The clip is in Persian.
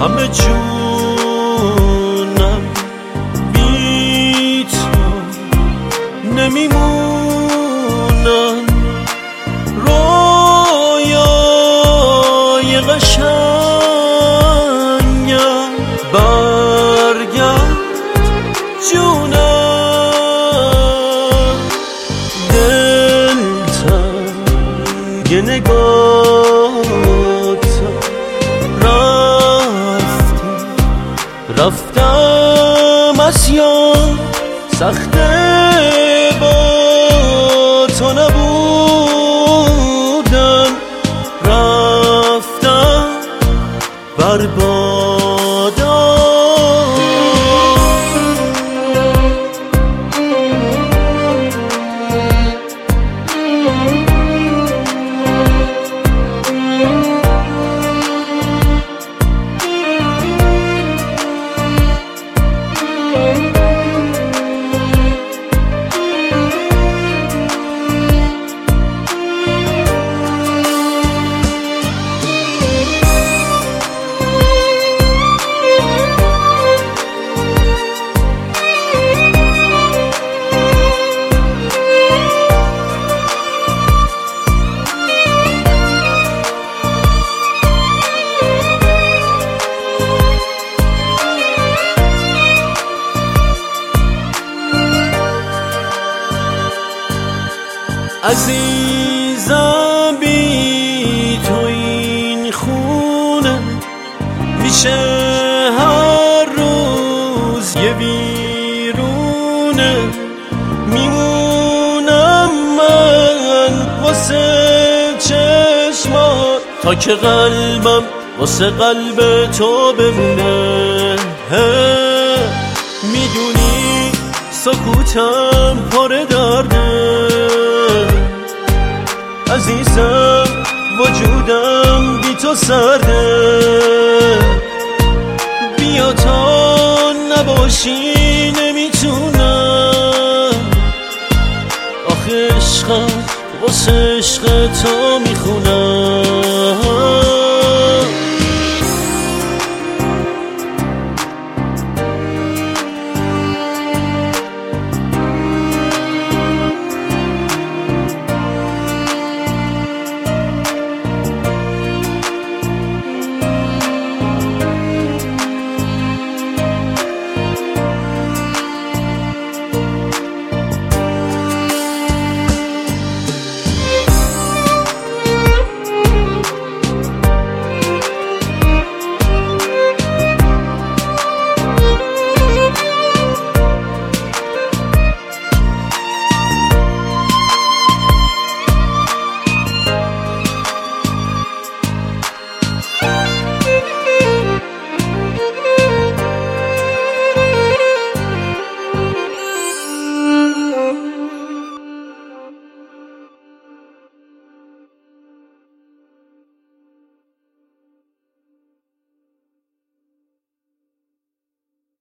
همه جونم بی تو نمیمونم. رویای قشنگم برگرد جونم. دلتنگ نگاهتم رفتم از یاد سخته با تو نبودن. رفتم بربادا. عزیزم بی تو این خونه میشه هر روز یه ویرونه. میمونم من واسه چشمات تا که قلبم واسه قلب تو بمونه. میدونی سکوتم پر درده عزیزم، وجودم بی تو سرده. بیا تا نباشی نمیتونم، آخه عشقم واسه